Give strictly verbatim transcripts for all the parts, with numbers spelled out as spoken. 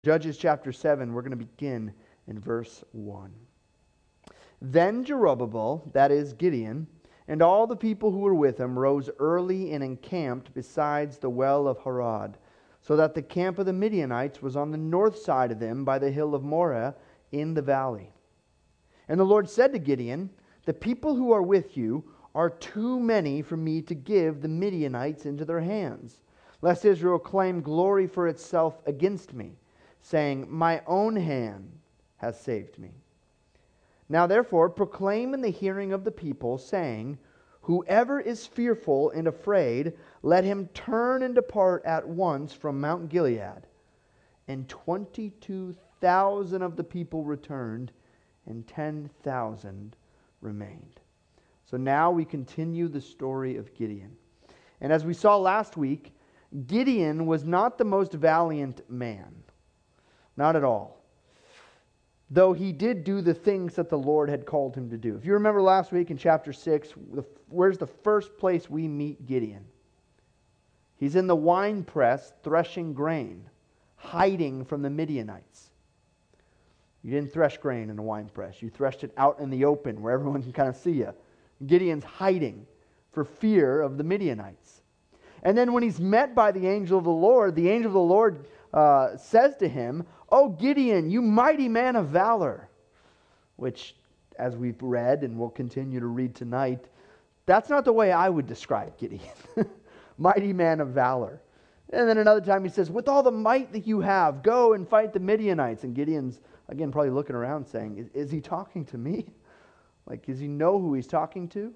Judges chapter seven, we're going to begin in verse one. Then Jerubbaal, that is Gideon, and all the people who were with him rose early and encamped besides the well of Harod, so that the camp of the Midianites was on the north side of them by the hill of Moreh in the valley. And the Lord said to Gideon, the people who are with you are too many for me to give the Midianites into their hands, lest Israel claim glory for itself against me, saying, my own hand has saved me. Now therefore proclaim in the hearing of the people, saying, whoever is fearful and afraid, let him turn and depart at once from Mount Gilead. And twenty-two thousand of the people returned, and ten thousand remained. So now we continue the story of Gideon. And as we saw last week, Gideon was not the most valiant man. Not at all. Though he did do the things that the Lord had called him to do. If you remember last week in chapter six, where's the first place we meet Gideon? He's in the wine press threshing grain, hiding from the Midianites. You didn't thresh grain in a wine press. You threshed it out in the open where everyone can kind of see you. Gideon's hiding for fear of the Midianites. And then when he's met by the angel of the Lord, the angel of the Lord uh, says to him, O Gideon, you mighty man of valor. Which, as we've read and will continue to read tonight, that's not the way I would describe Gideon. Mighty man of valor. And then another time he says, with all the might that you have, go and fight the Midianites. And Gideon's, again, probably looking around saying, is, is he talking to me? Like, does he know who he's talking to?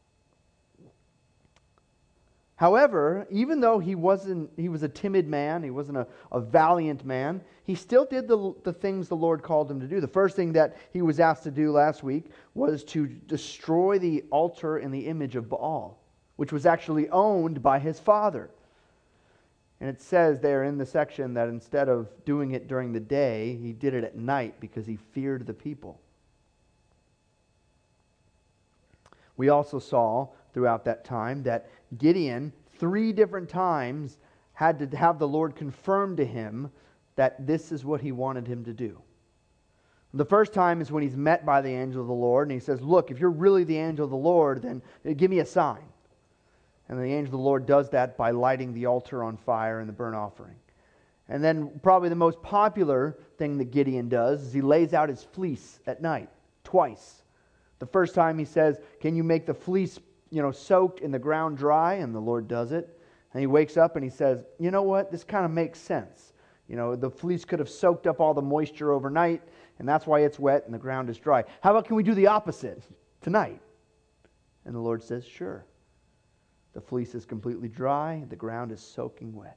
However, even though he wasn't, he was a timid man, he wasn't a, a valiant man, he still did the, the things the Lord called him to do. The first thing that he was asked to do last week was to destroy the altar and the image of Baal, which was actually owned by his father. And it says there in the section that instead of doing it during the day, he did it at night because he feared the people. We also saw throughout that time that Gideon, three different times, had to have the Lord confirm to him that this is what he wanted him to do. The first time is when he's met by the angel of the Lord, and he says, look, if you're really the angel of the Lord, then give me a sign. And the angel of the Lord does that by lighting the altar on fire and the burnt offering. And then probably the most popular thing that Gideon does is he lays out his fleece at night, twice. The first time he says, can you make the fleece, you know, soaked in the ground dry? And the Lord does it. And he wakes up and he says, you know what? This kind of makes sense. You know, the fleece could have soaked up all the moisture overnight, and that's why it's wet and the ground is dry. How about can we do the opposite tonight? And the Lord says, sure. The fleece is completely dry, the ground is soaking wet.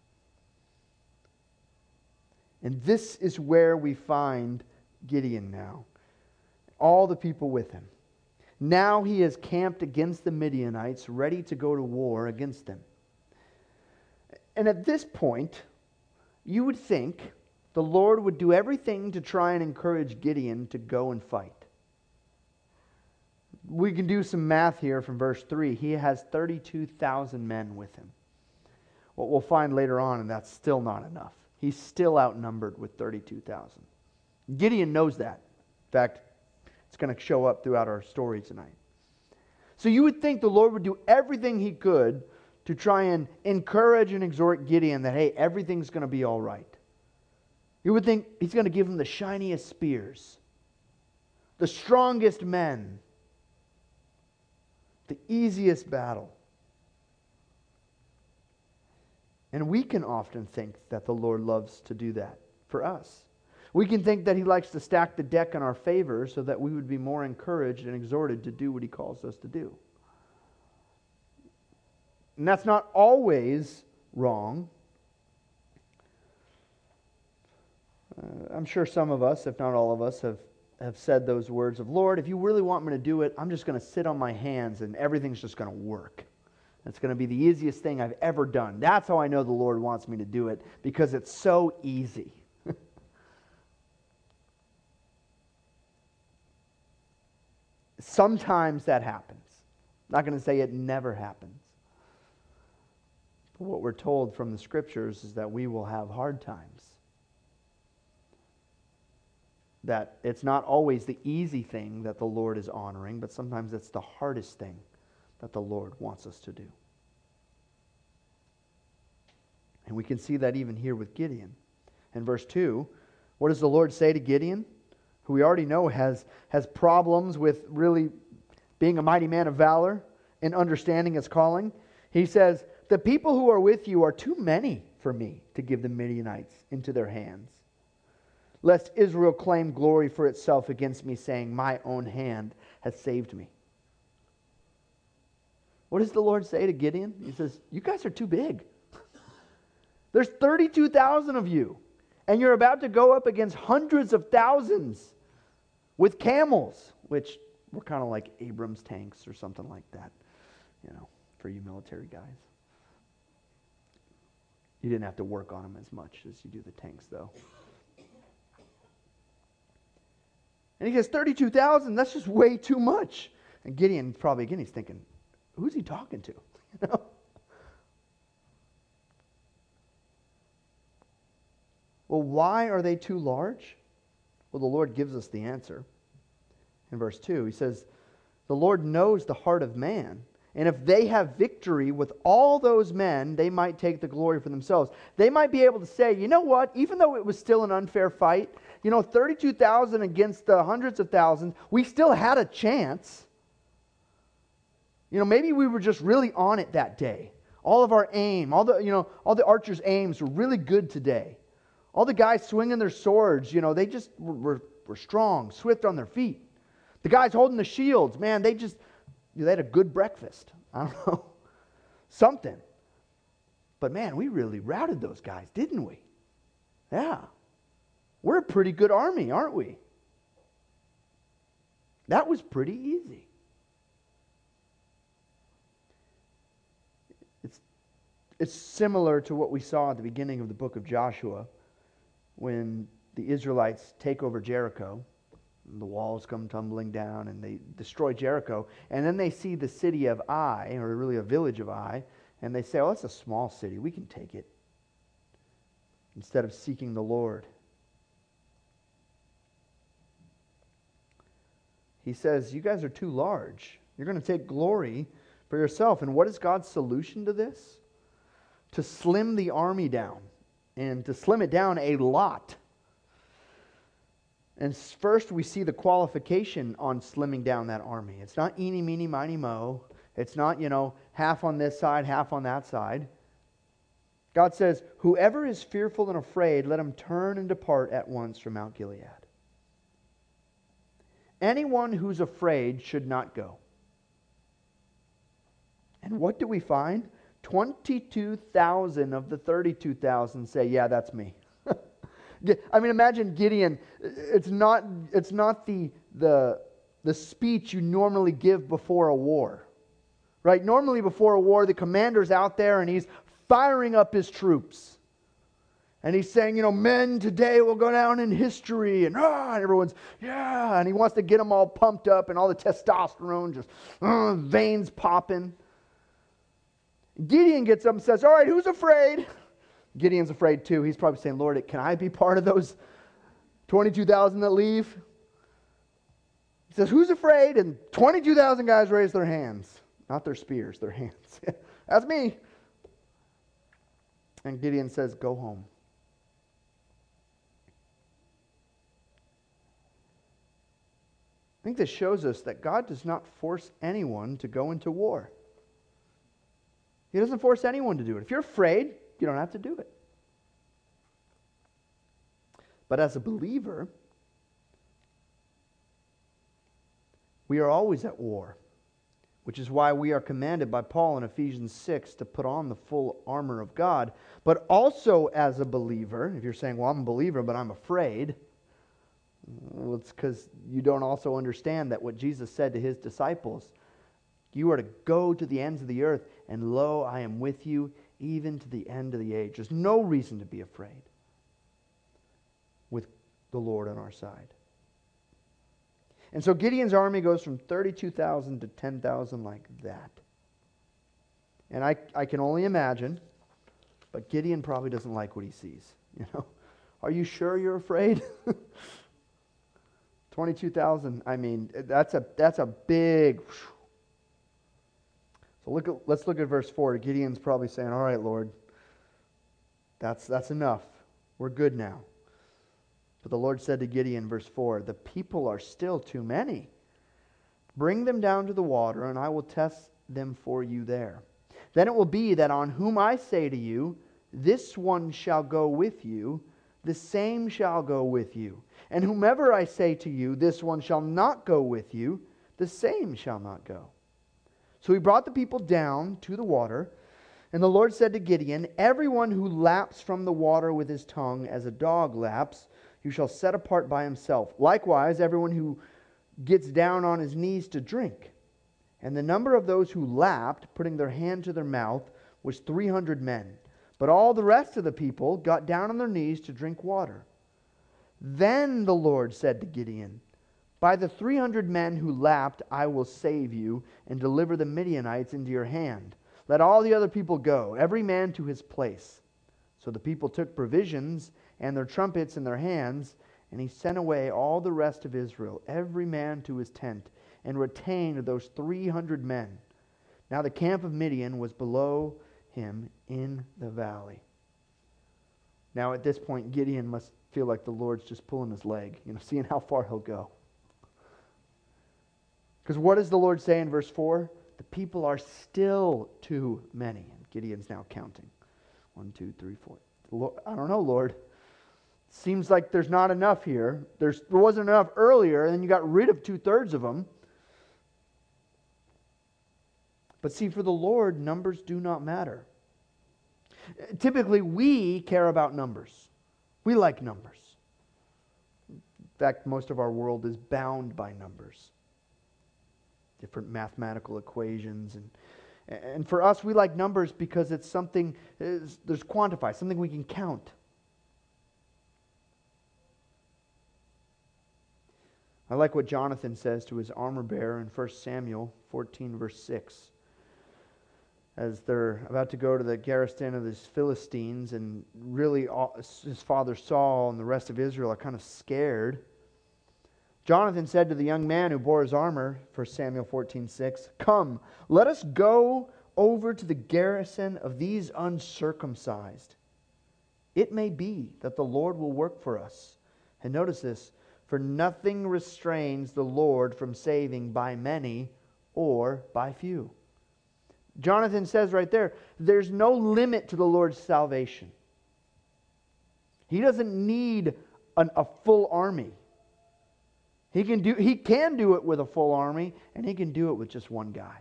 And this is where we find Gideon now. All the people with him. Now he is camped against the Midianites, ready to go to war against them. And at this point, you would think the Lord would do everything to try and encourage Gideon to go and fight. We can do some math here from verse three. He has thirty-two thousand men with him. What we'll find later on, and that's still not enough. He's still outnumbered with thirty-two thousand. Gideon knows that. In fact, it's going to show up throughout our story tonight. So you would think the Lord would do everything he could to try and encourage and exhort Gideon that, hey, everything's going to be all right. You would think he's going to give him the shiniest spears, the strongest men, the easiest battle. And we can often think that the Lord loves to do that for us. We can think that he likes to stack the deck in our favor so that we would be more encouraged and exhorted to do what he calls us to do. And that's not always wrong. Uh, I'm sure some of us, if not all of us, have, have said those words of, Lord, if you really want me to do it, I'm just going to sit on my hands and everything's just going to work. It's going to be the easiest thing I've ever done. That's how I know the Lord wants me to do it, because it's so easy. Sometimes that happens. I'm not going to say it never happens. But what we're told from the Scriptures is that we will have hard times. that it's not always the easy thing that the Lord is honoring, but sometimes it's the hardest thing that the Lord wants us to do. And we can see that even here with Gideon. In verse two, what does the Lord say to Gideon, who we already know has, has problems with really being a mighty man of valor and understanding his calling? He says, "The people who are with you are too many for me to give the Midianites into their hands, lest Israel claim glory for itself against me, saying, 'My own hand has saved me.'" What does the Lord say to Gideon? He says, "You guys are too big. There's thirty-two thousand of you, and you're about to go up against hundreds of thousands with camels," which were kind of like Abrams tanks or something like that, you know, for you military guys. You didn't have to work on them as much as you do the tanks, though. And he says, thirty-two thousand, that's just way too much. And Gideon, probably again, he's thinking, who's he talking to? You know? Well, why are they too large? Well, the Lord gives us the answer. In verse two, he says, "The Lord knows the heart of man, and if they have victory with all those men, they might take the glory for themselves." They might be able to say, you know what, even though it was still an unfair fight, you know, thirty-two thousand against the hundreds of thousands, we still had a chance. You know, maybe we were just really on it that day. All of our aim, all the, you know, all the archers' aims were really good today. All the guys swinging their swords, you know, they just were, were, were strong, swift on their feet. The guys holding the shields, man, they just, they had a good breakfast. I don't know. Something. But man, we really routed those guys, didn't we? Yeah. We're a pretty good army, aren't we? That was pretty easy. It's, it's similar to what we saw at the beginning of the book of Joshua, when the Israelites take over Jericho. The walls come tumbling down and they destroy Jericho. And then they see the city of Ai, or really a village of Ai, and they say, oh, it's a small city. We can take it. Instead of seeking the Lord. He says, you guys are too large. You're going to take glory for yourself. And what is God's solution to this? To slim the army down. And to slim it down a lot. And first we see the qualification on slimming down that army. It's not eeny, meeny, miny, mo. It's not, you know, half on this side, half on that side. God says, whoever is fearful and afraid, let him turn and depart at once from Mount Gilead. Anyone who's afraid should not go. And what do we find? twenty-two thousand of the thirty-two thousand say, yeah, that's me. I mean, imagine Gideon. It's not, it's not the, the, the speech you normally give before a war. Right? Normally before a war, the commander's out there and he's firing up his troops. And he's saying, you know, men today will go down in history. And, ah, and everyone's, yeah. And he wants to get them all pumped up and all the testosterone just, uh, veins popping. Gideon gets up and says, all right, who's afraid? Gideon's afraid too. He's probably saying, Lord, can I be part of those twenty-two thousand that leave? He says, who's afraid? And twenty-two thousand guys raise their hands. Not their spears, their hands. That's me. And Gideon says, go home. I think this shows us that God does not force anyone to go into war. He doesn't force anyone to do it. If you're afraid, you don't have to do it. But as a believer, we are always at war, which is why we are commanded by Paul in Ephesians six to put on the full armor of God. But also as a believer, if you're saying, well, I'm a believer, but I'm afraid, well, it's because you don't also understand that what Jesus said to his disciples, you are to go to the ends of the earth, and lo, I am with you even to the end of the age. There's no reason to be afraid with the Lord on our side. And so Gideon's army goes from thirty-two thousand to ten thousand like that. And I, I can only imagine, but Gideon probably doesn't like what he sees. You know, are you sure you're afraid? twenty-two thousand, I mean, that's a that's a big. So look at let's look at verse four. Gideon's probably saying, "All right, Lord, that's that's enough. We're good now." But the Lord said to Gideon, verse four, "The people are still too many. Bring them down to the water, and I will test them for you there. Then it will be that on whom I say to you, 'This one shall go with you,' the same shall go with you. And whomever I say to you, 'This one shall not go with you,' the same shall not go." So he brought the people down to the water, and the Lord said to Gideon, "Everyone who laps from the water with his tongue as a dog laps, you shall set apart by himself. Likewise, everyone who gets down on his knees to drink." And the number of those who lapped, putting their hand to their mouth, was three hundred men. But all the rest of the people got down on their knees to drink water. Then the Lord said to Gideon, "By the three hundred men who lapped, I will save you and deliver the Midianites into your hand. Let all the other people go, every man to his place." So the people took provisions and their trumpets in their hands, and he sent away all the rest of Israel, every man to his tent, and retained those three hundred men. Now the camp of Midian was below him in the valley. Now at this point, Gideon must feel like the Lord's just pulling his leg, you know, seeing how far he'll go. Because what does the Lord say in verse four? The people are still too many. And Gideon's now counting. One, two, three, four. Lord, I don't know, Lord. Seems like there's not enough here. There's, there wasn't enough earlier, and then you got rid of two-thirds of them. But see, for the Lord, numbers do not matter. Typically, we care about numbers. We like numbers. In fact, most of our world is bound by numbers. Different mathematical equations. And, and for us, we like numbers because it's something, it's, there's quantified, something we can count. I like what Jonathan says to his armor bearer in First Samuel fourteen, verse six. As they're about to go to the garrison of these Philistines, and really all, his father Saul and the rest of Israel are kind of scared. Jonathan said to the young man who bore his armor, First Samuel fourteen, six, "Come, let us go over to the garrison of these uncircumcised. It may be that the Lord will work for us." And notice this, "For nothing restrains the Lord from saving by many or by few." Jonathan says right there, there's no limit to the Lord's salvation. He doesn't need an, a full army. He can do he can do it with a full army, and he can do it with just one guy.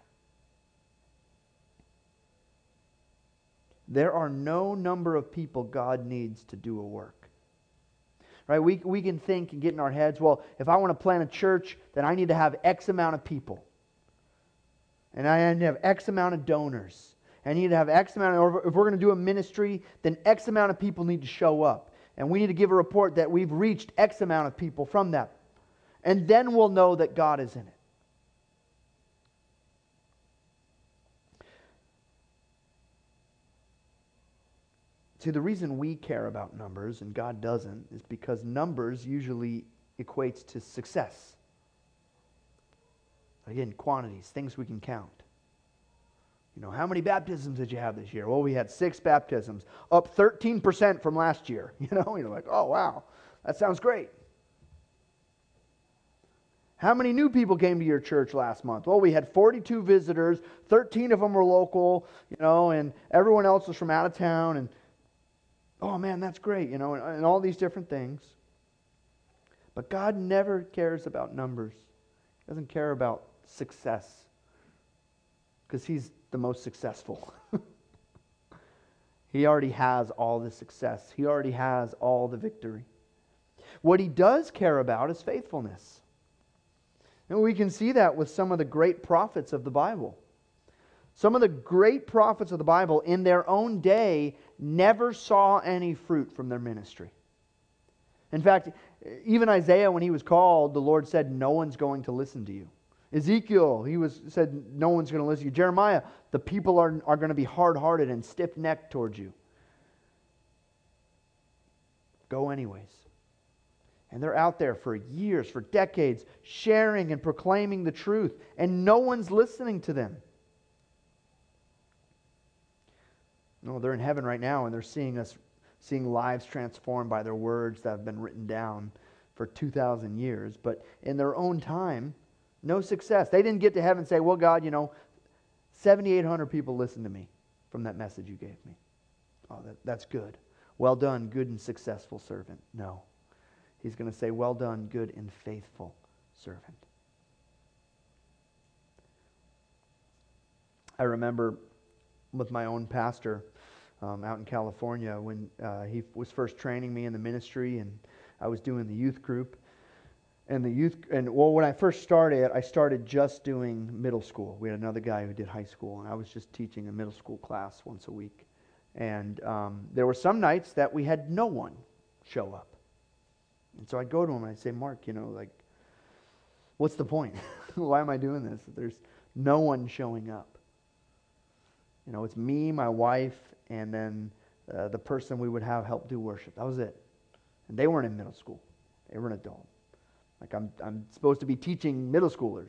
There are no number of people God needs to do a work. Right? We, we can think and get in our heads, well, if I want to plant a church, then I need to have X amount of people. And I need to have X amount of donors. I need to have X amount of, or if we're going to do a ministry, then X amount of people need to show up. And we need to give a report that we've reached X amount of people from that. And then we'll know that God is in it. See, the reason we care about numbers and God doesn't is because numbers usually equates to success. Again, quantities, things we can count. You know, how many baptisms did you have this year? Well, we had six baptisms, up thirteen percent from last year. You know, you're like, oh, wow, that sounds great. How many new people came to your church last month? Well, we had forty-two visitors, thirteen of them were local, you know, and everyone else was from out of town. And, oh, man, that's great, you know, and, and all these different things. But God never cares about numbers. He doesn't care about success because He's the most successful. He already has all the success. He already has all the victory. What He does care about is faithfulness. And we can see that with some of the great prophets of the Bible. Some of the great prophets of the Bible in their own day never saw any fruit from their ministry. In fact, even Isaiah, when he was called, the Lord said, no one's going to listen to you. Ezekiel, he was said, no one's going to listen to you. Jeremiah, the people are, are going to be hard-hearted and stiff-necked towards you. Go anyways. And they're out there for years, for decades, sharing and proclaiming the truth, and no one's listening to them. No, they're in heaven right now, and they're seeing us, seeing lives transformed by their words that have been written down for two thousand years. But in their own time, no success. They didn't get to heaven and say, well, God, you know, seventy-eight hundred people listened to me from that message you gave me. Oh, that, that's good. Well done, good and successful servant. No. He's going to say, well done, good and faithful servant. I remember with my own pastor um, out in California when uh, he was first training me in the ministry, and I was doing the youth group. And the youth, and well, when I first started, I started just doing middle school. We had another guy who did high school, and I was just teaching a middle school class once a week. And um, there were some nights that we had no one show up. And so I'd go to him and I'd say, Mark, you know, like, what's the point? Why am I doing this? There's no one showing up. You know, it's me, my wife, and then uh, the person we would have help do worship. That was it. And they weren't in middle school. They were an adult. Like, I'm, I'm supposed to be teaching middle schoolers.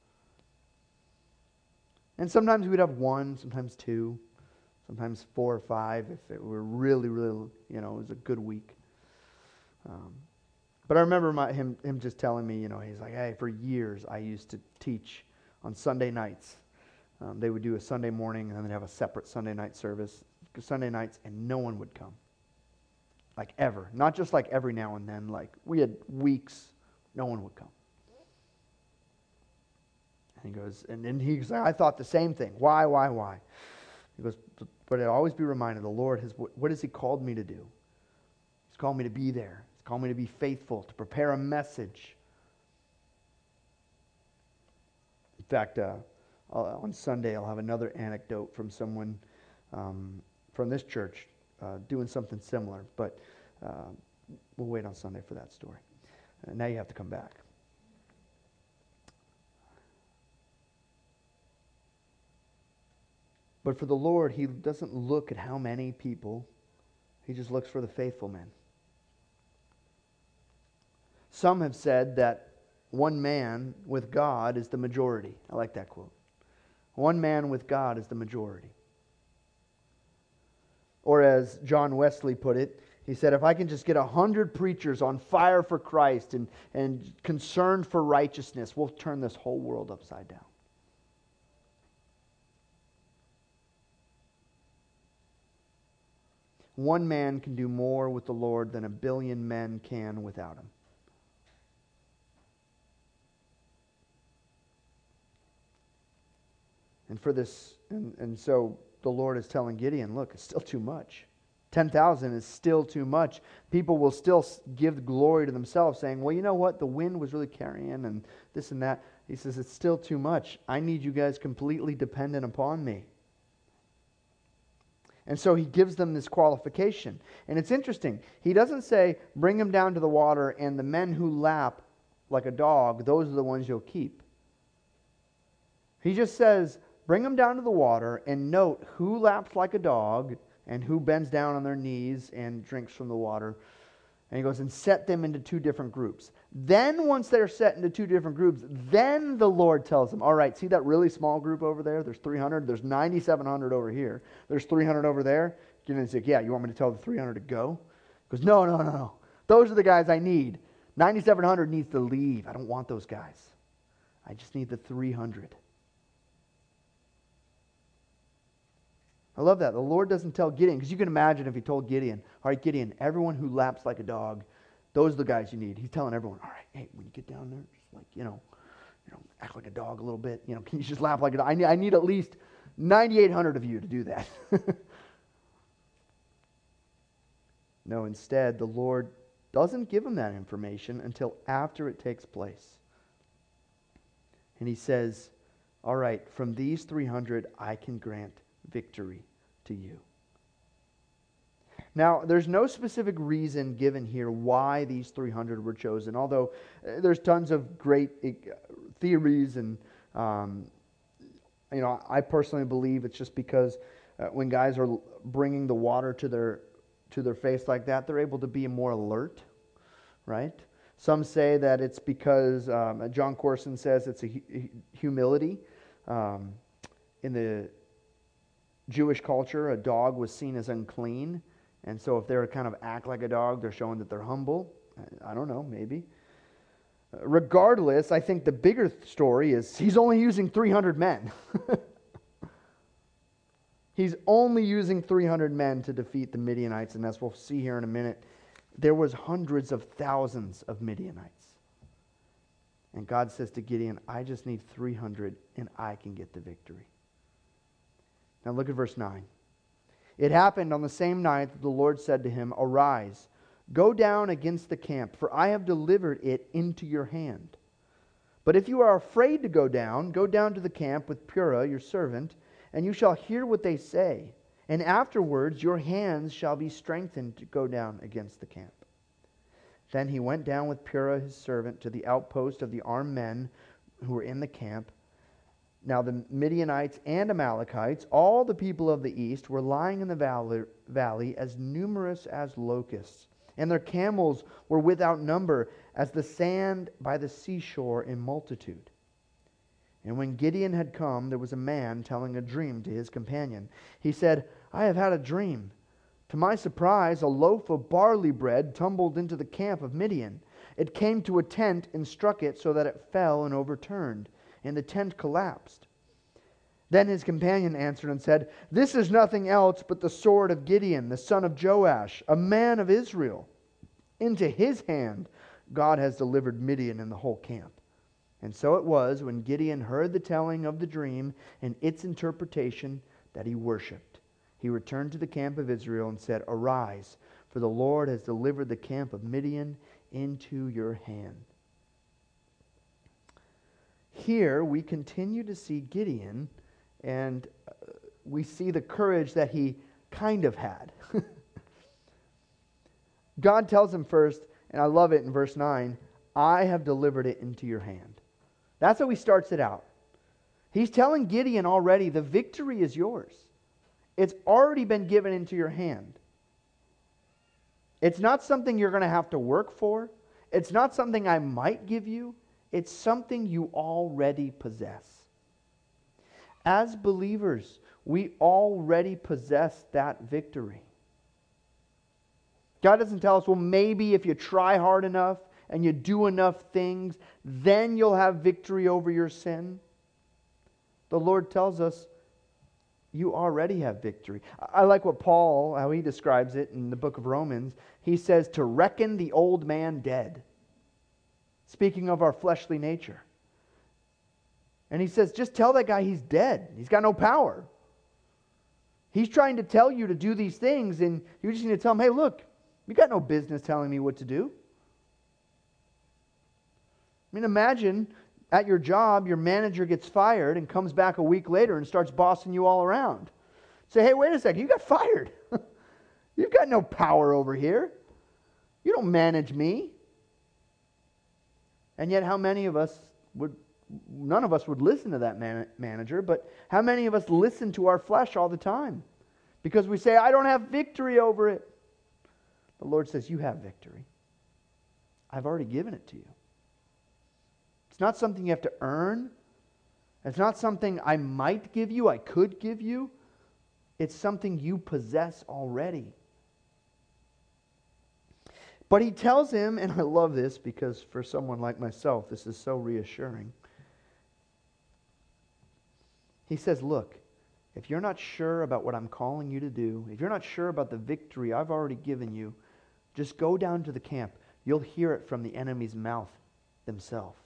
And sometimes we'd have one, sometimes two, sometimes four or five if it were really, really, you know, it was a good week. Um, but I remember my, him, him just telling me, you know, he's like, hey, for years I used to teach on Sunday nights. Um, they would do a Sunday morning and then they'd have a separate Sunday night service, Sunday nights, and no one would come. Like ever. Not just like every now and then. Like we had weeks, no one would come. And he goes, and then he's like, I thought the same thing. Why, why, why? He goes, but I'd always be reminded, the Lord has, what has He called me to do? He's called me to be there. He's called me to be faithful, to prepare a message. In fact, uh, on Sunday I'll have another anecdote from someone um, from this church uh, doing something similar. But uh, we'll wait on Sunday for that story. Uh, now you have to come back. But for the Lord, He doesn't look at how many people. He just looks for the faithful men. Some have said that one man with God is the majority. I like that quote. One man with God is the majority. Or as John Wesley put it, he said, if I can just get a hundred preachers on fire for Christ and, and concerned for righteousness, we'll turn this whole world upside down. One man can do more with the Lord than a billion men can without Him. And for this, and, and so the Lord is telling Gideon, look, it's still too much. ten thousand is still too much. People will still give glory to themselves, saying, well, you know what? The wind was really carrying and this and that. He says, it's still too much. I need you guys completely dependent upon me. And so He gives them this qualification. And it's interesting. He doesn't say, bring them down to the water, and the men who lap like a dog, those are the ones you'll keep. He just says, bring them down to the water, and note who laps like a dog and who bends down on their knees and drinks from the water. And he goes, and set them into two different groups. Then once they're set into two different groups, then the Lord tells them, all right, see that really small group over there? There's three hundred. There's ninety-seven hundred over here. There's three hundred over there. Gideon's like, yeah, you want me to tell the three hundred to go? He goes, no, no, no, no. Those are the guys I need. ninety-seven hundred needs to leave. I don't want those guys. I just need the three hundred. I love that. The Lord doesn't tell Gideon, because you can imagine if He told Gideon, all right, Gideon, everyone who laps like a dog, those are the guys you need. He's telling everyone, all right, hey, when you get down there, just like, you know, you know, act like a dog a little bit. You know, can you just lap like a dog? I need, I need at least ninety-eight hundred of you to do that. No, instead, the Lord doesn't give him that information until after it takes place. And He says, all right, from these three hundred, I can grant victory to you. Now, there's no specific reason given here why these three hundred were chosen, although uh, there's tons of great uh, theories, and um, you know, I personally believe it's just because uh, when guys are bringing the water to their to their face like that, they're able to be more alert, right? Some say that it's because, um, John Corson says it's a hu- humility. Um, in the Jewish culture, a dog was seen as unclean. And so if they're kind of act like a dog, they're showing that they're humble. I don't know, maybe. Regardless, I think the bigger story is he's only using three hundred men. He's only using three hundred men to defeat the Midianites, and as we'll see here in a minute, there was hundreds of thousands of Midianites. And God says to Gideon, I just need three hundred and I can get the victory. Now look at verse nine. It happened on the same night that the Lord said to him, Arise, go down against the camp, for I have delivered it into your hand. But if you are afraid to go down, go down to the camp with Purah, your servant, and you shall hear what they say. And afterwards your hands shall be strengthened to go down against the camp. Then he went down with Purah his servant to the outpost of the armed men who were in the camp. Now the Midianites and Amalekites, all the people of the east, were lying in the valley, valley as numerous as locusts. And their camels were without number, as the sand by the seashore in multitude. And when Gideon had come, there was a man telling a dream to his companion. He said, I have had a dream. To my surprise, a loaf of barley bread tumbled into the camp of Midian. It came to a tent and struck it so that it fell and overturned, and the tent collapsed. Then his companion answered and said, This is nothing else but the sword of Gideon, the son of Joash, a man of Israel. Into his hand God has delivered Midian and the whole camp. And so it was, when Gideon heard the telling of the dream and its interpretation, that he worshipped. He returned to the camp of Israel and said, Arise, for the Lord has delivered the camp of Midian into your hand. Here we continue to see Gideon, and we see the courage that he kind of had. God tells him first, and I love it in verse nine, I have delivered it into your hand. That's how he starts it out. He's telling Gideon already, the victory is yours. It's already been given into your hand. It's not something you're going to have to work for. It's not something I might give you. It's something you already possess. As believers, we already possess that victory. God doesn't tell us, well, maybe if you try hard enough and you do enough things, then you'll have victory over your sin. The Lord tells us, you already have victory. I like what Paul, how he describes it in the book of Romans. He says to reckon the old man dead. Speaking of our fleshly nature. And he says, just tell that guy he's dead. He's got no power. He's trying to tell you to do these things, and you just need to tell him, hey, look, you got no business telling me what to do. I mean, imagine at your job, your manager gets fired and comes back a week later and starts bossing you all around. Say, hey, wait a second, you got fired. You've got no power over here. You don't manage me. And yet how many of us would, none of us would listen to that man, manager, but how many of us listen to our flesh all the time? Because we say, I don't have victory over it. The Lord says, you have victory. I've already given it to you. It's not something you have to earn. It's not something I might give you, I could give you. It's something you possess already. But he tells him, and I love this because for someone like myself, this is so reassuring. He says, look, if you're not sure about what I'm calling you to do, if you're not sure about the victory I've already given you, just go down to the camp. You'll hear it from the enemy's mouth themselves.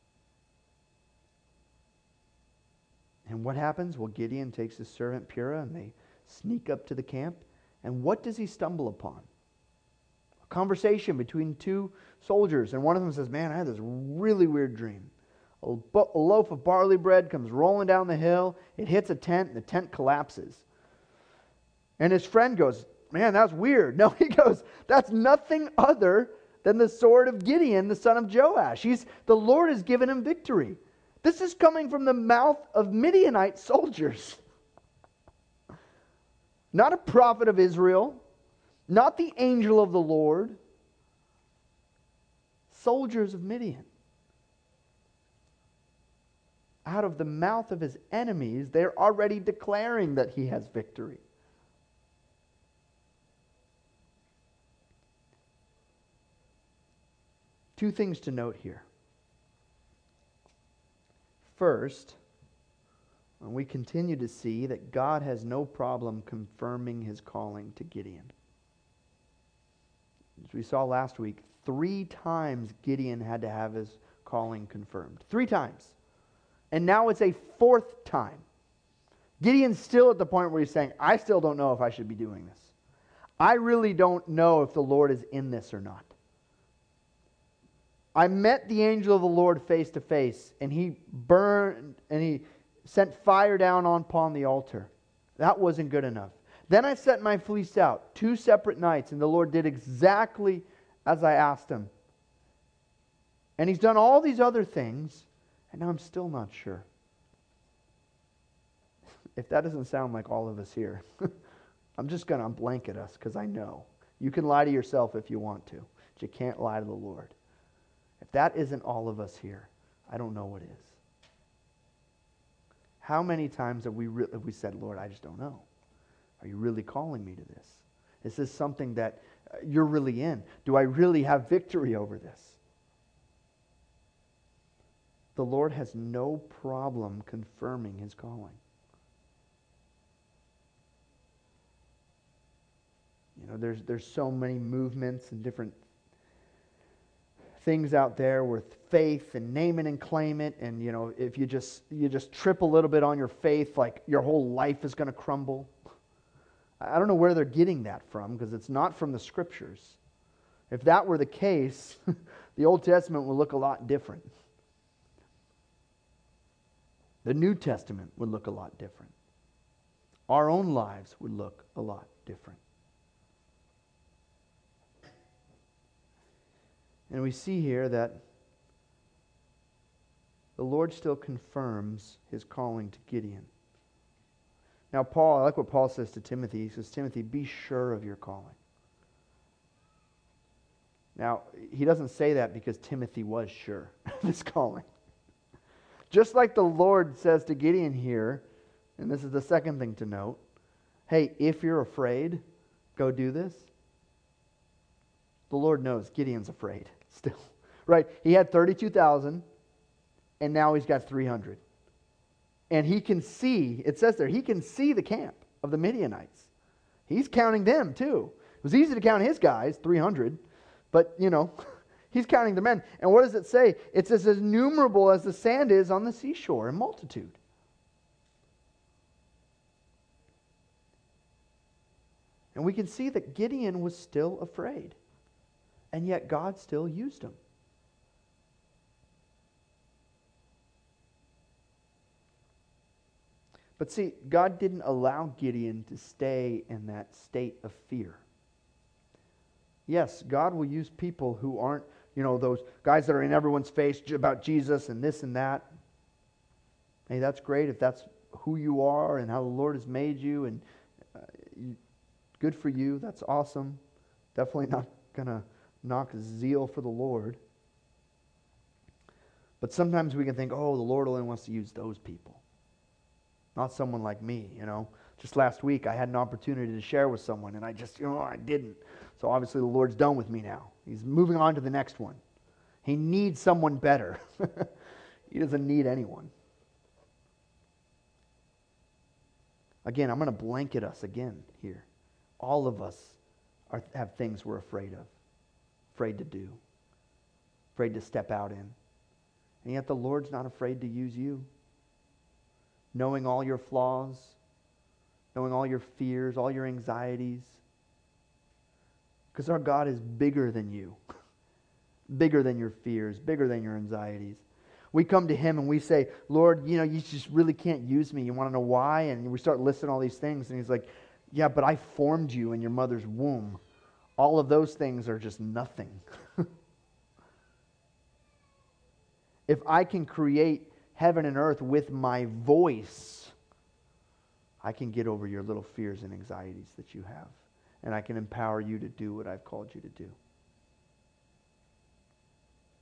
And what happens? Well, Gideon takes his servant Purah and they sneak up to the camp. And what does he stumble upon? A conversation between two soldiers. And one of them says, man, I had this really weird dream. A loaf of barley bread comes rolling down the hill. It hits a tent and the tent collapses. And his friend goes, man, that's weird. No, he goes, that's nothing other than the sword of Gideon, the son of Joash. He's, the Lord has given him victory. This is coming from the mouth of Midianite soldiers. Not a prophet of Israel. Not the angel of the Lord. soldiers of Midian. Out of the mouth of his enemies, they're already declaring that he has victory. Two things to note here. First, we continue to see that God has no problem confirming his calling to Gideon. As we saw last week, three times Gideon had to have his calling confirmed. Three times. And now it's a fourth time. Gideon's still at the point where he's saying, I still don't know if I should be doing this. I really don't know if the Lord is in this or not. I met the angel of the Lord face to face, and he burned, and he sent fire down upon the altar. That wasn't good enough. Then I set my fleece out two separate nights, and the Lord did exactly as I asked him. And he's done all these other things, and now I'm still not sure. If that doesn't sound like all of us here, I'm just going to blanket us because I know. You can lie to yourself if you want to, but you can't lie to the Lord. If that isn't all of us here, I don't know what is. How many times have we, re- have we said, Lord, I just don't know. Are you really calling me to this? Is this something that uh, you're really in? Do I really have victory over this? The Lord has no problem confirming his calling. You know, there's there's so many movements and different things out there with faith and name it and claim it, and you know, if you just you just trip a little bit on your faith, like your whole life is going to crumble. I don't know where they're getting that from, because it's not from the Scriptures. If that were the case, the Old Testament would look a lot different. The New Testament would look a lot different. Our own lives would look a lot different. And we see here that the Lord still confirms his calling to Gideon. Now, Paul, I like what Paul says to Timothy. He says, Timothy, be sure of your calling. Now, he doesn't say that because Timothy was sure of his calling. Just like the Lord says to Gideon here, and this is the second thing to note, hey, if you're afraid, go do this. The Lord knows Gideon's afraid still, right? He had thirty-two thousand, and now he's got three hundred. And he can see, it says there, he can see the camp of the Midianites. He's counting them too. It was easy to count his guys, three hundred, but, you know, he's counting the men. And what does it say? It's as innumerable as the sand is on the seashore in multitude. And we can see that Gideon was still afraid. And yet God still used him. But see, God didn't allow Gideon to stay in that state of fear. Yes, God will use people who aren't, you know, those guys that are in everyone's face about Jesus and this and that. Hey, that's great if that's who you are and how the Lord has made you, and uh, you, good for you. That's awesome. Definitely not going to knock zeal for the Lord. But sometimes we can think, oh, the Lord only wants to use those people. Not someone like me, you know. Just last week I had an opportunity to share with someone, and I just, you know, I didn't. So obviously the Lord's done with me now. He's moving on to the next one. He needs someone better. He doesn't need anyone. Again, I'm going to blanket us again here. All of us are, have things we're afraid of, afraid to do, afraid to step out in. And yet the Lord's not afraid to use you. Knowing all your flaws, knowing all your fears, all your anxieties. Because our God is bigger than you. Bigger than your fears, bigger than your anxieties. We come to Him and we say, Lord, you know, you just really can't use me. You want to know why? And we start listing all these things. And He's like, yeah, but I formed you in your mother's womb. All of those things are just nothing. If I can create heaven and earth with my voice, I can get over your little fears and anxieties that you have. And I can empower you to do what I've called you to do.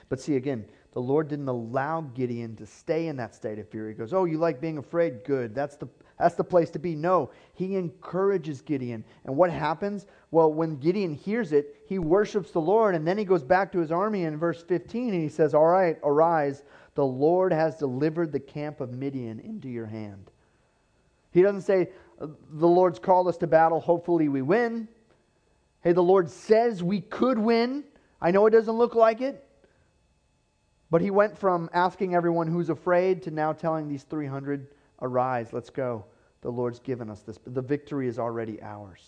But see, again, the Lord didn't allow Gideon to stay in that state of fear. He goes, oh, you like being afraid? Good. That's the that's the place to be. No, he encourages Gideon. And what happens? Well, when Gideon hears it, he worships the Lord, and then he goes back to his army in verse fifteen, and he says, all right, arise. The Lord has delivered the camp of Midian into your hand. He doesn't say, the Lord's called us to battle, hopefully we win. Hey, the Lord says we could win. I know it doesn't look like it. But he went from asking everyone who's afraid to now telling these three hundred, arise, let's go. The Lord's given us this. The victory is already ours.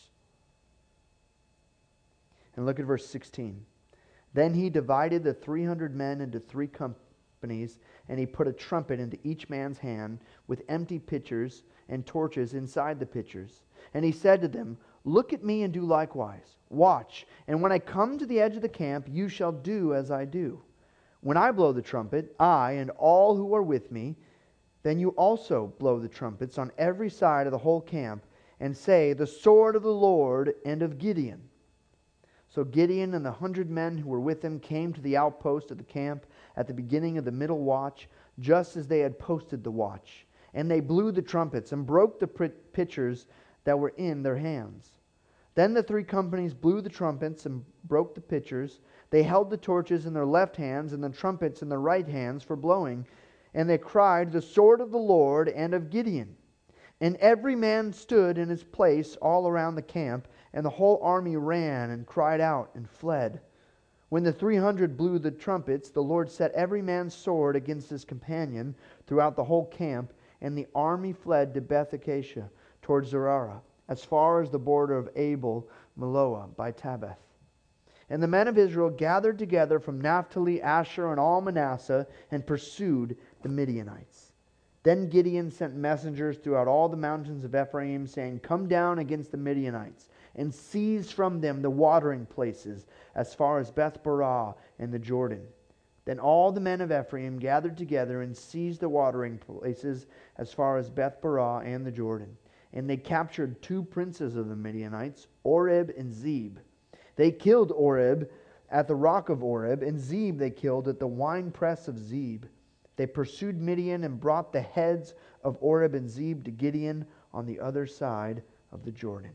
And look at verse sixteen. Then he divided the three hundred men into three companies, and he put a trumpet into each man's hand with empty pitchers and torches inside the pitchers. And he said to them, look at me and do likewise. Watch, and when I come to the edge of the camp, you shall do as I do. When I blow the trumpet, I and all who are with me, then you also blow the trumpets on every side of the whole camp, and say, the sword of the Lord and of Gideon. So Gideon and the hundred men who were with him came to the outpost of the camp at the beginning of the middle watch, just as they had posted the watch. And they blew the trumpets and broke the pitchers that were in their hands. Then the three companies blew the trumpets and broke the pitchers. They held the torches in their left hands and the trumpets in their right hands for blowing. And they cried, the sword of the Lord and of Gideon. And every man stood in his place all around the camp, and the whole army ran and cried out and fled. When the three hundred blew the trumpets, the Lord set every man's sword against his companion throughout the whole camp, and the army fled to Beth Acacia towards Zerah, as far as the border of Abel Meholah by Tabbath. And the men of Israel gathered together from Naphtali, Asher, and all Manasseh, and pursued the Midianites. Then Gideon sent messengers throughout all the mountains of Ephraim, saying, come down against the Midianites, and seize from them the watering places, as far as Beth-barah and the Jordan. Then all the men of Ephraim gathered together and seized the watering places as far as Beth-barah and the Jordan. And they captured two princes of the Midianites, Oreb and Zeb. They killed Oreb at the rock of Oreb, and Zeb they killed at the winepress of Zeb. They pursued Midian and brought the heads of Oreb and Zeb to Gideon on the other side of the Jordan.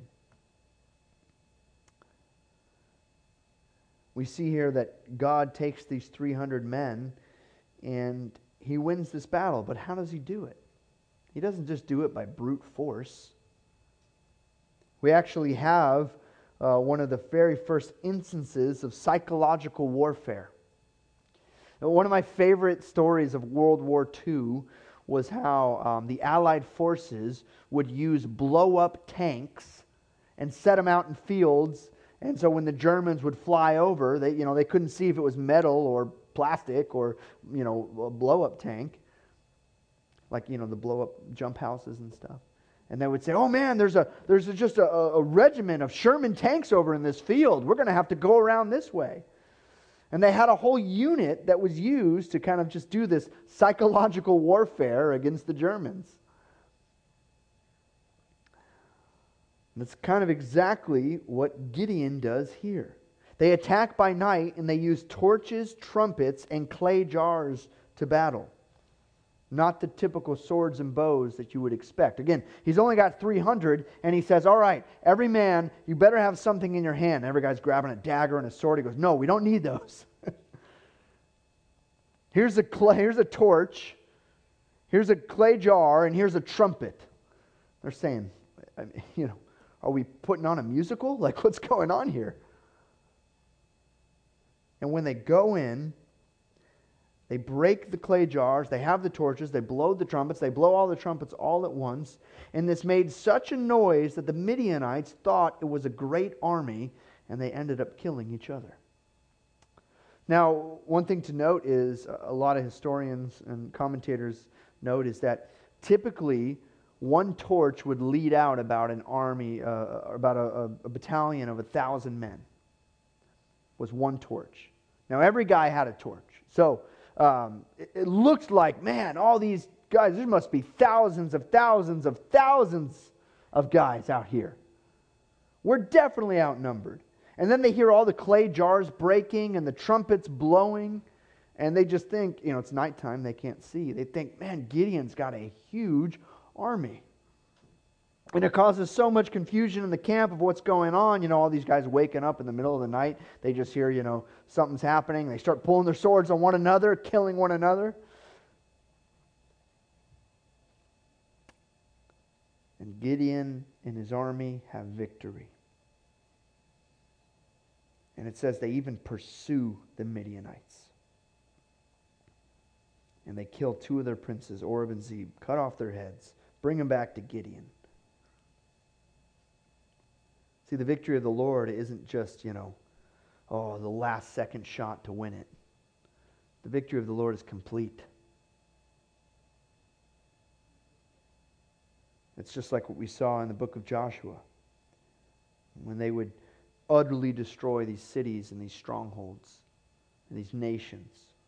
We see here that God takes these three hundred men and he wins this battle. But how does he do it? He doesn't just do it by brute force. We actually have uh, one of the very first instances of psychological warfare. Now, one of my favorite stories of World War Two was how um, the Allied forces would use blow-up tanks and set them out in fields. And so when the Germans would fly over, they, you know, they couldn't see if it was metal or plastic or, you know, a blow-up tank. Like, you know, the blow-up jump houses and stuff. And they would say, oh man, there's a there's a, just a, a regiment of Sherman tanks over in this field. We're going to have to go around this way. And they had a whole unit that was used to kind of just do this psychological warfare against the Germans. That's kind of exactly what Gideon does here. They attack by night and they use torches, trumpets, and clay jars to battle. Not the typical swords and bows that you would expect. Again, he's only got three hundred and he says, all right, every man, you better have something in your hand. Every guy's grabbing a dagger and a sword. He goes, no, we don't need those. here's a clay, here's a torch, here's a clay jar, and here's a trumpet. They're saying, I mean, you know, are we putting on a musical? Like, what's going on here? And when they go in, they break the clay jars, they have the torches, they blow the trumpets, they blow all the trumpets all at once. And this made such a noise that the Midianites thought it was a great army, and they ended up killing each other. Now, one thing to note is, a lot of historians and commentators note, is that typically one torch would lead out about an army, uh, about a, a battalion of a thousand men. Was one torch. Now every guy had a torch. So um, it, it looked like, man, all these guys, there must be thousands of thousands of thousands of guys out here. We're definitely outnumbered. And then they hear all the clay jars breaking and the trumpets blowing. And they just think, you know, it's nighttime, they can't see. They think, man, Gideon's got a huge army. And it causes so much confusion in the camp of what's going on. You know, all these guys waking up in the middle of the night. They just hear, you know, something's happening. They start pulling their swords on one another, killing one another. And Gideon and his army have victory. And it says they even pursue the Midianites. And they kill two of their princes, Oreb and Zeb, cut off their heads, bring them back to Gideon. See, the victory of the Lord isn't just, you know, oh, the last second shot to win it. The victory of the Lord is complete. It's just like what we saw in the book of Joshua, when they would utterly destroy these cities and these strongholds and these nations.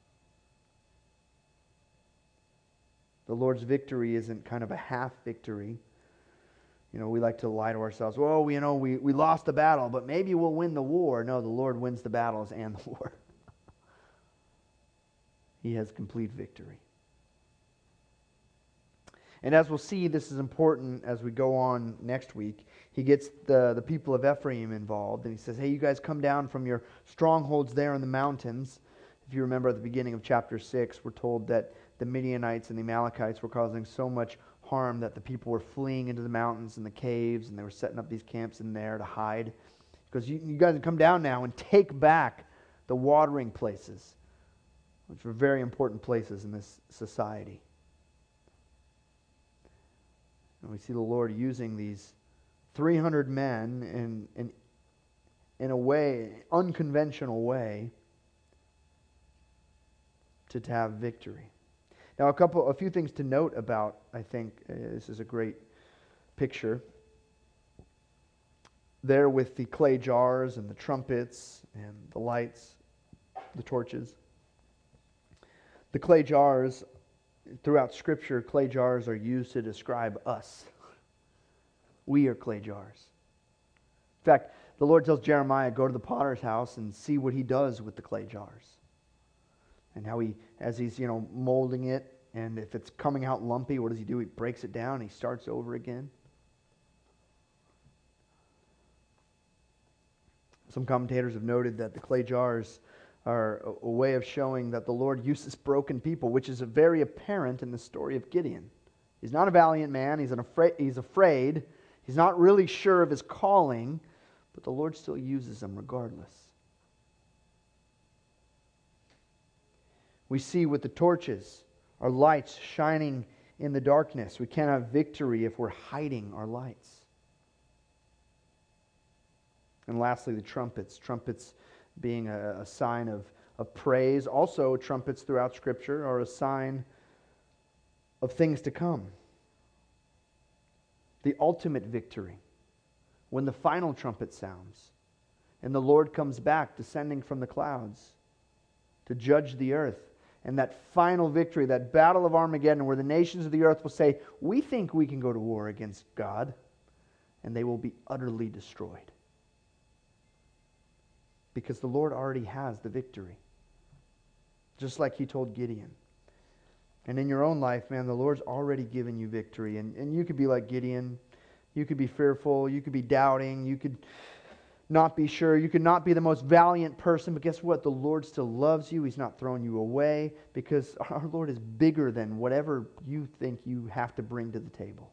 The Lord's victory isn't kind of a half victory. You know, we like to lie to ourselves. Well, we, you know, we, we lost the battle, but maybe we'll win the war. No, the Lord wins the battles and the war. He has complete victory. And as we'll see, this is important as we go on next week. He gets the, the people of Ephraim involved, and he says, hey, you guys come down from your strongholds there in the mountains. If you remember at the beginning of chapter six, we're told that the Midianites and the Amalekites were causing so much harm that the people were fleeing into the mountains and the caves, and they were setting up these camps in there to hide. Because you, you guys come down now and take back the watering places, which were very important places in this society. And we see the Lord using these three hundred men in, in, in a way, unconventional way, to, to have victory. Now, a couple, a few things to note about, I think, uh, this is a great picture. There with the clay jars and the trumpets and the lights, the torches. The clay jars, throughout Scripture, clay jars are used to describe us. We are clay jars. In fact, the Lord tells Jeremiah, go to the potter's house and see what he does with the clay jars. And how he, as he's, you know, molding it, and if it's coming out lumpy, what does he do? He breaks it down, he starts over again. Some commentators have noted that the clay jars are a, a way of showing that the Lord uses broken people, which is very apparent in the story of Gideon. He's not a valiant man, he's, an afraid, he's afraid, he's not really sure of his calling, but the Lord still uses him regardless. We see with the torches, our lights shining in the darkness. We can't have victory if we're hiding our lights. And lastly, the trumpets. Trumpets being a, a sign of, of praise. Also, trumpets throughout Scripture are a sign of things to come. The ultimate victory. When the final trumpet sounds and the Lord comes back descending from the clouds to judge the earth. And that final victory, that battle of Armageddon, where the nations of the earth will say, we think we can go to war against God, and they will be utterly destroyed. Because the Lord already has the victory. Just like he told Gideon. And in your own life, man, the Lord's already given you victory. And, and you could be like Gideon. You could be fearful. You could be doubting. You could not be sure. You could not be the most valiant person, but guess what? The Lord still loves you. He's not throwing you away, because our Lord is bigger than whatever you think you have to bring to the table.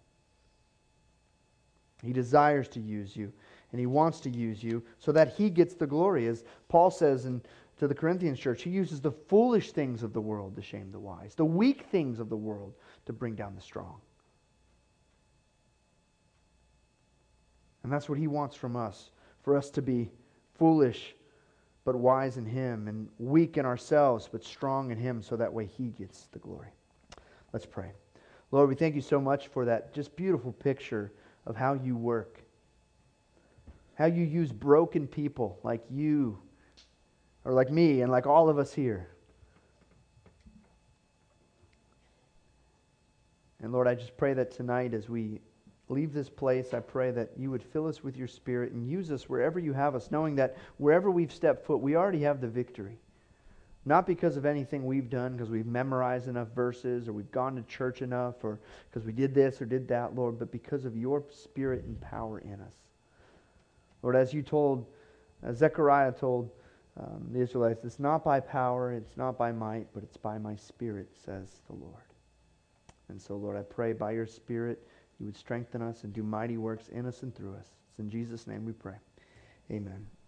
He desires to use you, and he wants to use you so that he gets the glory. As Paul says in, to the Corinthians church, he uses the foolish things of the world to shame the wise, the weak things of the world to bring down the strong. And that's what he wants from us. For us to be foolish but wise in him, and weak in ourselves but strong in him, so that way he gets the glory. Let's pray. Lord, we thank you so much for that just beautiful picture of how you work. How you use broken people like you, or like me, and like all of us here. And Lord, I just pray that tonight as we leave this place, I pray that you would fill us with your Spirit and use us wherever you have us, knowing that wherever we've stepped foot, we already have the victory. Not because of anything we've done, because we've memorized enough verses, or we've gone to church enough, or because we did this or did that, Lord, but because of your Spirit and power in us. Lord, as you told, as Zechariah told um, the Israelites, it's not by power, it's not by might, but it's by my Spirit, says the Lord. And so, Lord, I pray by your Spirit you would strengthen us and do mighty works in us and through us. It's in Jesus' name we pray. Amen.